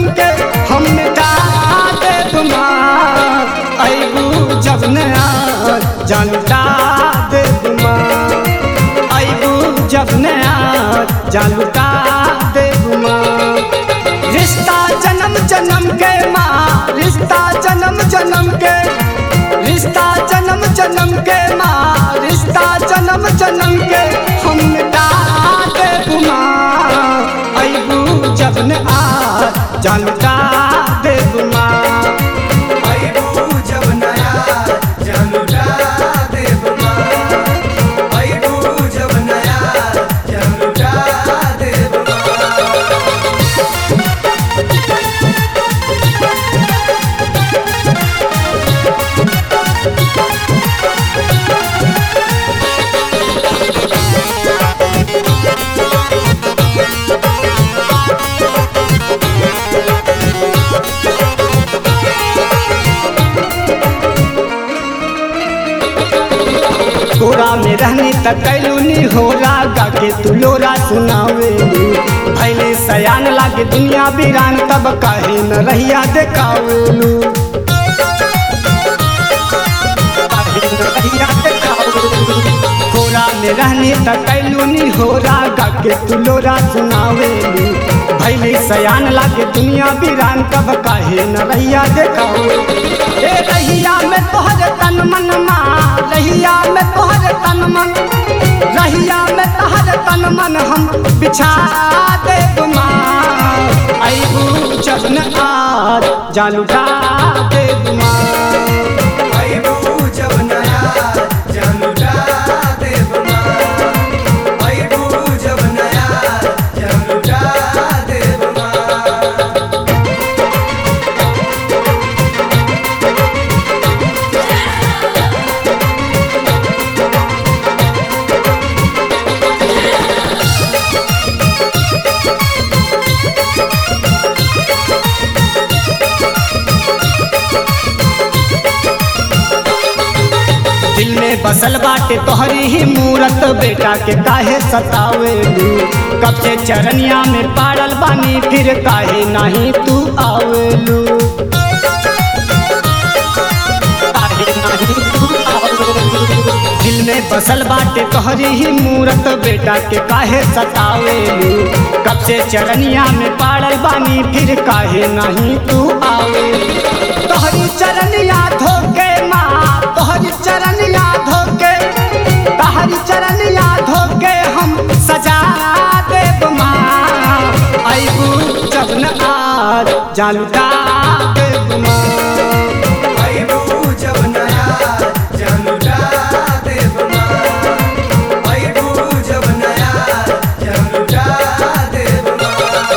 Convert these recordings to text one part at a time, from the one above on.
के हम मिटा देब माँ, अबू जब नया जान लुटा देब माँ, अबू जब नया जान लुटा देब माँ। रिश्ता जन्म जन्म के माँ, रिश्ता जन्म जन्म के, रिश्ता जन्म जन्म के माँ, रिश्ता जन्म जन्म के हम मिटा देब माँ, अबू जब नया जान लुटा देब माँ, अबू जब नया जान लुटा देब माँ, अबू जब नया जान लुटा देब माँ। तोरा में रहनी त कैलूनी होला, गाके तू लोरा सुनावेलू, भैले सयान लागे दुनिया वीरान तब काहे न रहिया देखावेलू, तोरा में रहनी त कैलूनी होला, गाके तू लोरा सुनावेलू, भैले सयान लागे दुनिया वीरान तब काहे न रहिया देखावेलू। ए रहिया में तोहर तन मन माँ, रहिया में तोहर तन मन, रहिया में तोहर तन मन हम बिछा देब माँ, अबू जब नया जान लुटा देब माँ, अबू जब नया जान लुटा देब माँ, अबू जब नया जान लुटा देब माँ। दिल में बसल बाटे तोहरी ही मूरत, बेटा के काहे सतावेलू, कब से चरनिया में पाड़ल बानी फिर काहे नहीं तू आवेलू, काहे नहीं तू आवेलू। दिल में बसल बाटे तोहरी ही मूरत, बेटा के काहे सतावेलू, कब से चरनिया में पाड़ल बानी फिर काहे नहीं तू आवेलू। तोहरी चरनिया धोके माँ, तोहरी चरनिया धोके, तोहरी चरनिया धोके हम सजा देब माँ, अबू जब नया जान लुटा देब माँ, अबू जब नया जान लुटा देब माँ, अबू जब नया जान लुटा देब माँ।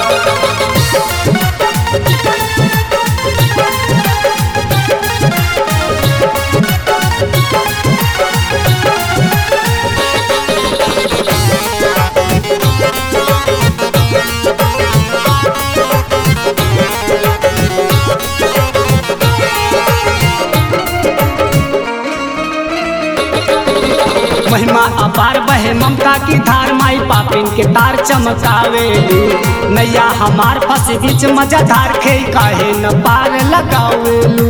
महिमा अपार बहे ममता की धार, माई पापिन के तार चमकावेलू, नैया हमार फंस बीच मजाधार, खे काहे न पार लगावेलू,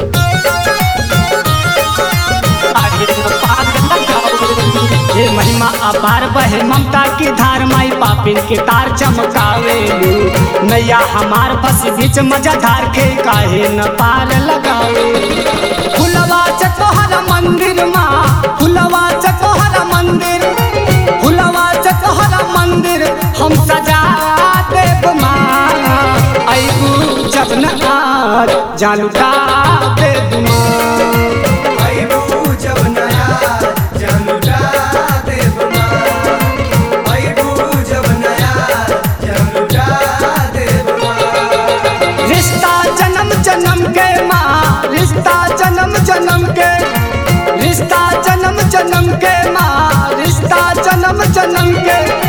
काहे न पार लगावेलू। हे महिमा अपार बहे ममता की धार, माई पापिन के तार चमकावेलू, नैया हमार फंस बीच मजाधार, खे काहे न पार लगावेलू। फुलवा चकोहरा मंदिर माँ, फुलवा चकोहरा मंदिर, फुलवा चकोहरा मंदिर हम सजा देब माँ, अबू जब नया जान लुटा देब माँ, अबू जब नया जान लुटा देब माँ, अबू जब नया जान लुटा देब माँ। रिश्ता जन्म जन्म के माँ, रिश्ता जन्म जन्म के, रिश्ता जन्म जन्म के माँ, रिश्ता जन्म जन्म के